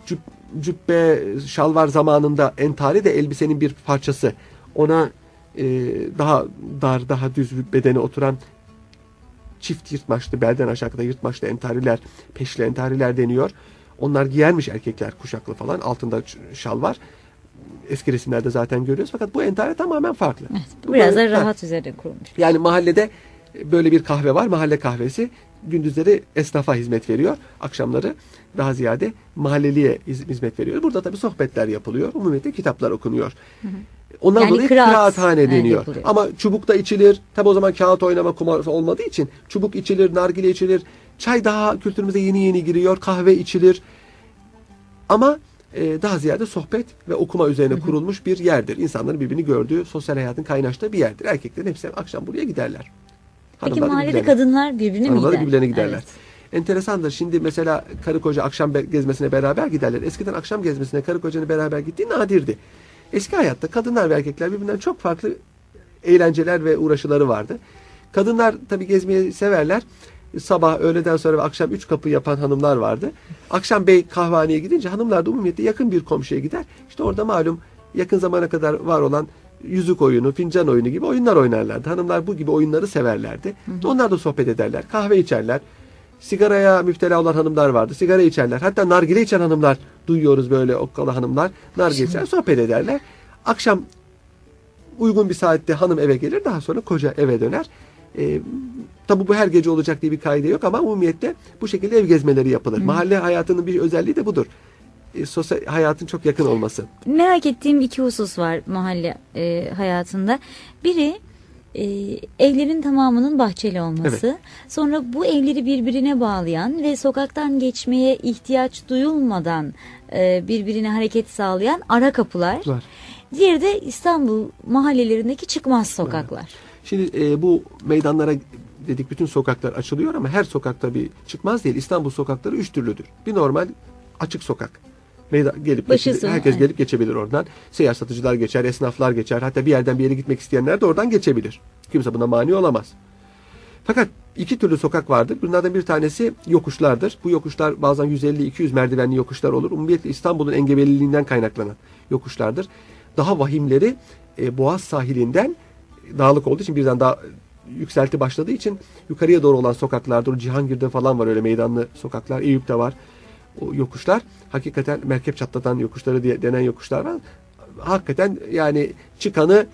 cübbe, şalvar zamanında entari de elbisenin bir parçası. Ona daha dar, daha düz bir bedene oturan çift yırtmaçlı, belden aşağıda yırtmaçlı entariler, peşli entariler deniyor. Onlar giyermiş erkekler, kuşaklı falan, altında şalvar. Eski resimlerde zaten görüyoruz. Fakat bu entari tamamen farklı. Evet, biraz da rahat üzerine kurulmuş. Yani mahallede böyle bir kahve var, mahalle kahvesi. Gündüzleri esnafa hizmet veriyor. Akşamları daha ziyade mahalleliye hizmet veriyor. Burada tabii sohbetler yapılıyor. Umumiyetle kitaplar okunuyor. Ondan Yani dolayı kıraat, kıraathane deniyor. yapılıyor. Ama çubukta içilir. Tabii o zaman kağıt oynama, kumar olmadığı için çubuk içilir, nargile içilir. Çay daha kültürümüze yeni yeni giriyor. Kahve içilir. Ama daha ziyade sohbet ve okuma üzerine kurulmuş bir yerdir. İnsanların birbirini gördüğü, sosyal hayatın kaynaştığı bir yerdir. Erkeklerin hepsi akşam buraya giderler. Peki Hanımlar da mahallede birbirlerine- kadınlar birbirine mi Hanımlar da gider? birbirlerine giderler. Evet. Enteresandır. Şimdi mesela karı koca akşam gezmesine beraber giderler. Eskiden akşam gezmesine karı kocanın beraber gittiği nadirdi. Eski hayatta kadınlar ve erkekler birbirinden çok farklı eğlenceler ve uğraşıları vardı. Kadınlar tabii gezmeyi severler. Sabah, öğleden sonra ve akşam 3 kapı yapan hanımlar vardı. Akşam bey kahvehaneye gidince hanımlar da umumiyetle yakın bir komşuya gider. İşte orada malum yakın zamana kadar var olan yüzük oyunu, fincan oyunu gibi oyunlar oynarlardı. Hanımlar bu gibi oyunları severlerdi. Onlar da sohbet ederler, kahve içerler. Sigaraya müptela olan hanımlar vardı. Sigara içerler. Hatta nargile içen hanımlar duyuyoruz, böyle okkalı hanımlar. Nargile içer, sohbet ederler. Akşam uygun bir saatte hanım eve gelir. Daha sonra koca eve döner. Tabi bu her gece olacak diye bir kaide yok ama umumiyetle bu şekilde ev gezmeleri yapılır. Mahalle hayatının bir özelliği de budur. Sosyal hayatın çok yakın olması. Merak ettiğim iki husus var mahalle hayatında. Biri evlerin tamamının bahçeli olması. Evet. Sonra bu evleri birbirine bağlayan ve sokaktan geçmeye ihtiyaç duyulmadan birbirine hareket sağlayan ara kapılar. Var. Diğeri de İstanbul mahallelerindeki çıkmaz sokaklar. Şimdi bu meydanlara dedik, bütün sokaklar açılıyor ama her sokakta bir çıkmaz değil. İstanbul sokakları 3 türlüdür. Bir normal açık sokak. Gelip Başı geçebilir, sonu, herkes evet. gelip geçebilir oradan. Seyyar satıcılar geçer, esnaflar geçer. Hatta bir yerden bir yere gitmek isteyenler de oradan geçebilir. Kimse buna mani olamaz. Fakat iki türlü sokak vardır. Bunlardan bir tanesi yokuşlardır. Bu yokuşlar bazen 150-200 merdivenli yokuşlar olur. Umumiyetle İstanbul'un engebeliliğinden kaynaklanan yokuşlardır. Daha vahimleri Boğaz sahilinden dağlık olduğu için birden daha yükselti başladığı için yukarıya doğru olan sokaklardır. Cihangir'de falan var öyle meydanlı sokaklar. Eyüp'te var. O yokuşlar hakikaten merkep çatlatan yokuşları diye denen yokuşlar var. Hakikaten yani çıkanı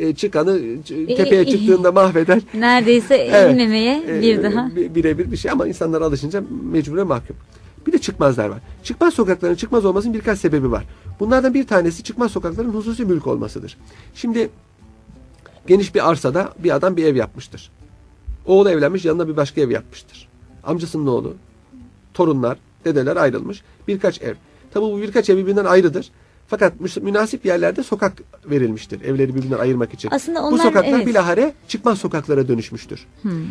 tepeye çıktığında mahveder. Neredeyse Evet. inmemeye bir daha. Birebir bir şey ama insanlar alışınca mecburen mahkum. Bir de çıkmazlar var. Çıkmaz sokakların çıkmaz olmasının birkaç sebebi var. Bunlardan bir tanesi çıkmaz sokakların hususi mülk olmasıdır. Şimdi geniş bir arsada bir adam bir ev yapmıştır. Oğlu evlenmiş, yanına bir başka ev yapmıştır. Amcasının oğlu, torunlar, dedeler ayrılmış. Birkaç ev. Tabi bu birkaç ev birbirinden ayrıdır. Fakat münasip yerlerde sokak verilmiştir. Evleri birbirinden ayırmak için. Aslında bu onlar, sokaklar evet. bilahare çıkmaz sokaklara dönüşmüştür.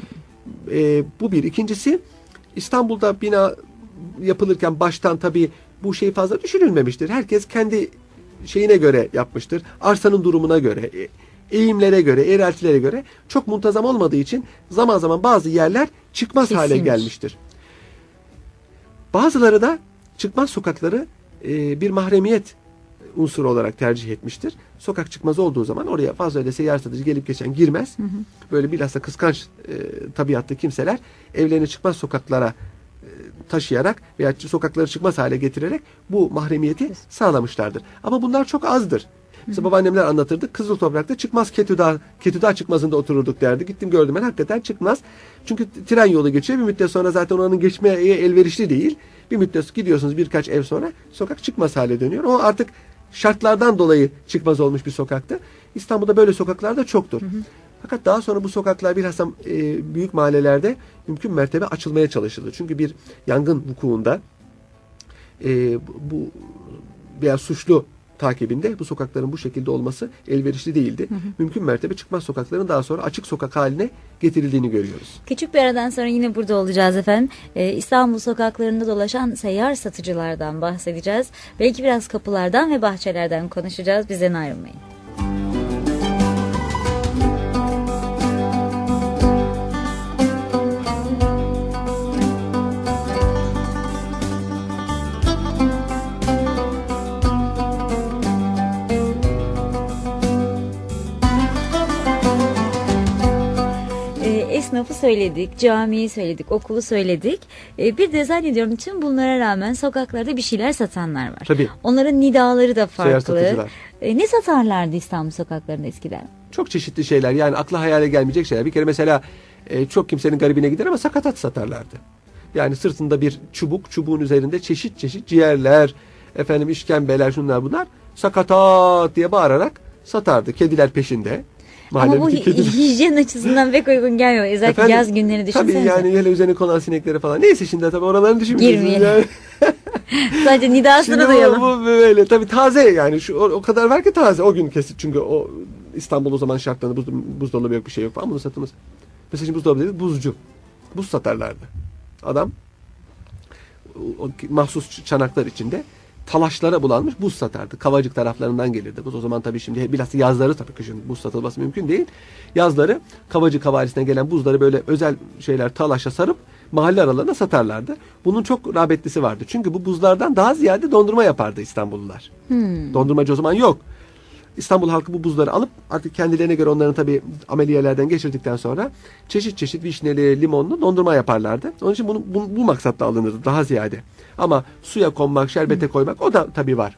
Bu bir. İkincisi, İstanbul'da bina yapılırken baştan tabii bu şey fazla düşünülmemiştir. Herkes kendi şeyine göre yapmıştır. Arsanın durumuna göre, eğimlere göre, eğreltilere göre çok muntazam olmadığı için zaman zaman bazı yerler çıkmaz hale Kesilmiş. gelmiştir. Bazıları da çıkmaz sokakları bir mahremiyet unsuru olarak tercih etmiştir. Sokak çıkmaz olduğu zaman oraya fazla öyle seyyar satıcı gelip geçen girmez. Böyle bilhassa kıskanç tabiatlı kimseler evlerini çıkmaz sokaklara taşıyarak veya sokakları çıkmaz hale getirerek bu mahremiyeti sağlamışlardır. Ama bunlar çok azdır. Mesela babaannemler anlatırdı. Kızıl Toprak'ta çıkmaz Ketüdağ çıkmazında otururduk derdi. Gittim gördüm ben, hakikaten çıkmaz. Çünkü tren yolu geçiyor. Bir müddet sonra zaten oranın geçmeye elverişli değil. Bir müddet gidiyorsunuz, birkaç ev sonra sokak çıkmaz hale dönüyor. O artık şartlardan dolayı çıkmaz olmuş bir sokaktı. İstanbul'da böyle sokaklar da çoktur. Fakat daha sonra bu sokaklar bilhassa büyük mahallelerde mümkün mertebe açılmaya çalışıldı. Çünkü bir yangın vukuunda bu veya suçlu takibinde bu sokakların bu şekilde olması elverişli değildi. Mümkün mertebe çıkmaz sokakların daha sonra açık sokak haline getirildiğini görüyoruz. Küçük bir aradan sonra yine burada olacağız efendim. İstanbul sokaklarında dolaşan seyyar satıcılardan bahsedeceğiz. Belki biraz kapılardan ve bahçelerden konuşacağız. Bizden ayrılmayın. Esnafı söyledik, camiyi söyledik, okulu söyledik. Bir de zannediyorum tüm bunlara rağmen sokaklarda bir şeyler satanlar var. Tabii. Onların nidaları da Seyyar farklı. satıcılar. Ne satarlardı İstanbul sokaklarında eskiden? Çok çeşitli şeyler, yani akla hayale gelmeyecek şeyler. Bir kere mesela Çok kimsenin garibine gider ama sakatat satarlardı. Yani sırtında bir çubuk, çubuğun üzerinde çeşit çeşit ciğerler, efendim işkembeler, şunlar bunlar, sakatat diye bağırarak satardı. Kediler peşinde. Ama bu hijyen açısından pek uygun gelmiyor. Özellikle Efendim, yaz günlerini düşünsenize. tabii yani hele üzerine konan sinekleri falan. Neyse şimdi tabii oralarını düşünmüyorsunuz. Girmeyelim. Yani. Sadece nidasını duyalım. Bu böyle tabii taze yani o kadar var ki taze. O gün kesit çünkü o İstanbul o zaman şartlarında buzdolabı yok, bir şey yok falan, bunu satılmaz. Mesela şimdi buzdolabı dedi, buzcu. Buz satarlardı. Adam o mahsus çanaklar içinde talaşlara bulanmış buz satardı. Kavacık taraflarından gelirdi buz. O zaman tabii şimdi bilhassa yazları, tabii kışın buz satılması mümkün değil. Yazları Kavacık havalisinden gelen buzları böyle özel şeyler talaşa sarıp mahalle aralarına satarlardı. Bunun çok rağbetlisi vardı. Çünkü bu buzlardan daha ziyade dondurma yapardı İstanbullular. Dondurmacı o zaman yok. İstanbul halkı bu buzları alıp artık kendilerine göre onların tabii ameliyelerden geçirdikten sonra çeşit çeşit vişneli, limonlu dondurma yaparlardı. Onun için bu maksatla alınırdı daha ziyade. Ama suya konmak, şerbete koymak o da tabii var.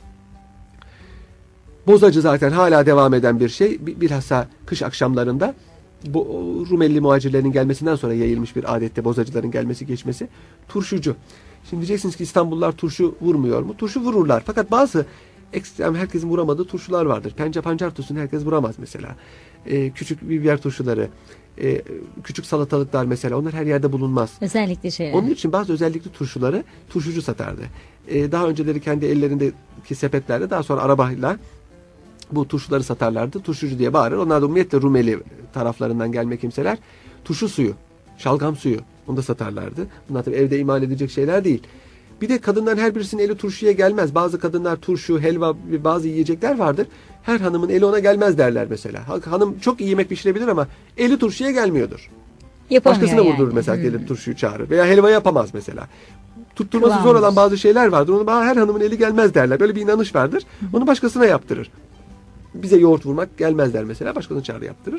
Bozacı zaten hala devam eden bir şey. Bilhassa kış akşamlarında bu Rumeli muhacirlerin gelmesinden sonra yayılmış bir adette bozacıların gelmesi geçmesi. Turşucu. Şimdi diyeceksiniz ki İstanbullular turşu vurmuyor mu? Turşu vururlar. Fakat bazı ekstrem, herkesin vuramadığı turşular vardır. Pancar turşusunu herkes vuramaz mesela. Küçük biber turşuları, küçük salatalıklar mesela, onlar her yerde bulunmaz. Özellikle şeyler. Onun için bazı özellikli turşuları turşucu satardı. Daha önceleri kendi ellerindeki sepetlerde, daha sonra arabayla bu turşuları satarlardı. Turşucu diye bağırır. Onlar da umumiyetle Rumeli taraflarından gelme kimseler. Turşu suyu, şalgam suyu, onu da satarlardı. Bunlar tabii evde imal edilecek şeyler değil. Bir de kadınların her birisinin eli turşuya gelmez. Bazı kadınlar turşu, helva, bazı yiyecekler vardır. Her hanımın eli ona gelmez derler mesela. Hanım çok iyi yemek pişirebilir ama eli turşuya gelmiyordur. Yapamıyor Başkasına yani. vurdurur mesela, gelir turşuyu çağırır. Veya helva yapamaz mesela. Tutturması zor Kıvamdır. olan bazı şeyler vardır. Onu her hanımın eli gelmez derler. Böyle bir inanış vardır. Onu başkasına yaptırır. Bize yoğurt vurmak gelmez der mesela. Başkasına çağrı yaptırır.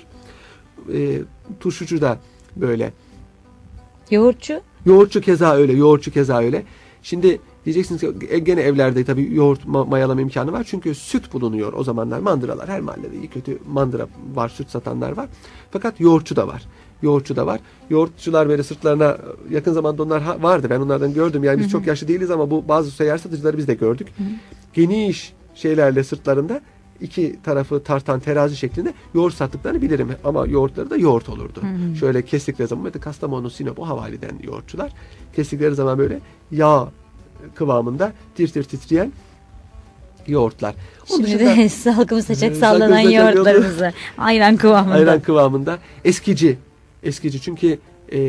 Turşucu da böyle. Yoğurtçu? Yoğurtçu keza öyle. Yoğurtçu keza öyle. Şimdi diyeceksiniz ki gene evlerde tabii yoğurt mayalama imkanı var. Çünkü süt bulunuyor o zamanlar. Mandıralar, her mahallede iyi kötü mandıra var, süt satanlar var. Fakat yoğurtçu da var. Yoğurtçu da var. Yoğurtçular böyle sırtlarına, yakın zamanda onlar vardı. Ben onlardan gördüm. Yani biz çok yaşlı değiliz ama bu bazı seyyar satıcıları biz de gördük. Geniş şeylerle sırtlarında iki tarafı tartan terazi şeklinde yoğurt sattıklarını bilirim. Ama yoğurtları da yoğurt olurdu. Şöyle kestikleri zaman, mesela Kastamonu, Sinop, o havaliden yoğurtçular. Kestikleri zaman böyle yağ kıvamında tir tir titreyen yoğurtlar. Onun Şimdi dışında, de salkımı saçak sallanan saçak yoğurtlarımızı. Ayran kıvamında. ayran kıvamında. Eskici. Çünkü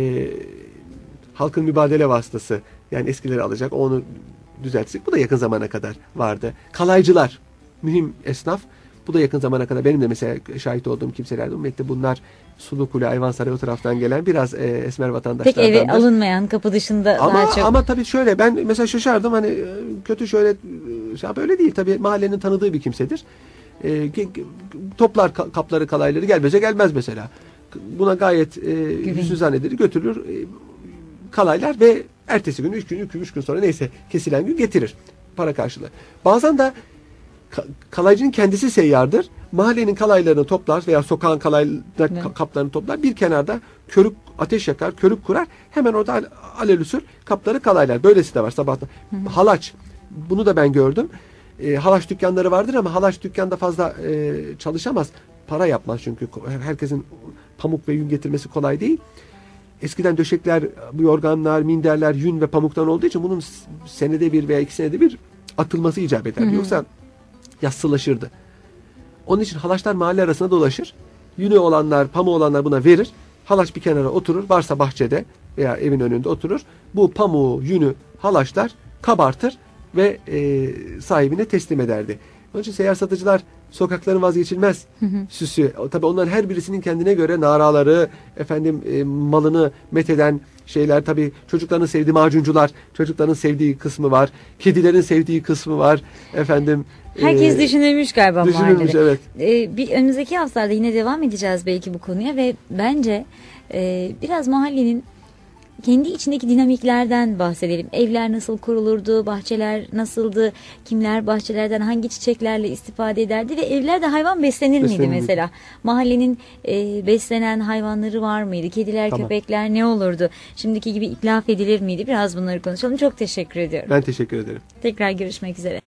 halkın mübadele vasıtası. Yani eskileri alacak, onu düzeltecek. Bu da yakın zamana kadar vardı. Kalaycılar. Mühim esnaf. Bu da yakın zamana kadar benim de mesela şahit olduğum kimselerdi. Ümmette bunlar Sulukule, Ayvansarayı o taraftan gelen biraz esmer vatandaşlardandır. Pek eve alınmayan, kapı dışında daha çok. Ama tabii şöyle, ben mesela şaşardım, hani kötü şöyle böyle değil tabii, mahallenin tanıdığı bir kimsedir. Toplar kapları, kalayları, gelmez mesela. Buna gayet hüsnü zannedir, götürülür kalaylar ve ertesi gün 3 gün sonra neyse kesilen gün getirir para karşılığı. Bazen de kalaycının kendisi seyyardır. Mahallenin kalaylarını toplar veya sokağın kaplarını toplar. Bir kenarda ateş yakar, körük kurar. Hemen orada alelüsür kapları kalaylar. Böylesi de var sabahta. Halaç. Bunu da ben gördüm. Halaç dükkanları vardır ama halaç dükkanda fazla çalışamaz. Para yapmaz çünkü. Herkesin pamuk ve yün getirmesi kolay değil. Eskiden döşekler, yorganlar, minderler yün ve pamuktan olduğu için bunun senede bir veya 2 senede bir atılması icap ederdi. Yoksa yassılaşırdı. Onun için halaçlar mahalle arasında dolaşır. Yünü olanlar, pamuğu olanlar buna verir. Halaç bir kenara oturur. Varsa bahçede veya evin önünde oturur. Bu pamuğu, yünü halaçlar kabartır ve sahibine teslim ederdi. Onun için seyyar satıcılar sokakların vazgeçilmez süsü. Tabii onların her birisinin kendine göre naraları, malını metheden şeyler, tabii çocukların sevdiği macuncular, çocukların sevdiği kısmı var. Kedilerin sevdiği kısmı var. Herkes düşünülmüş galiba düşünülmüş, mahallede. evet. Bir önümüzdeki haftalarda yine devam edeceğiz belki bu konuya ve bence biraz mahallenin kendi içindeki dinamiklerden bahsedelim. Evler nasıl kurulurdu, bahçeler nasıldı, kimler bahçelerden hangi çiçeklerle istifade ederdi ve evlerde hayvan beslenir miydi Beslenir. mesela? Mahallenin beslenen hayvanları var mıydı? Kediler, Tamam. köpekler ne olurdu? Şimdiki gibi itlaf edilir miydi? Biraz bunları konuşalım. Çok teşekkür ediyorum. Ben teşekkür ederim. Tekrar görüşmek üzere.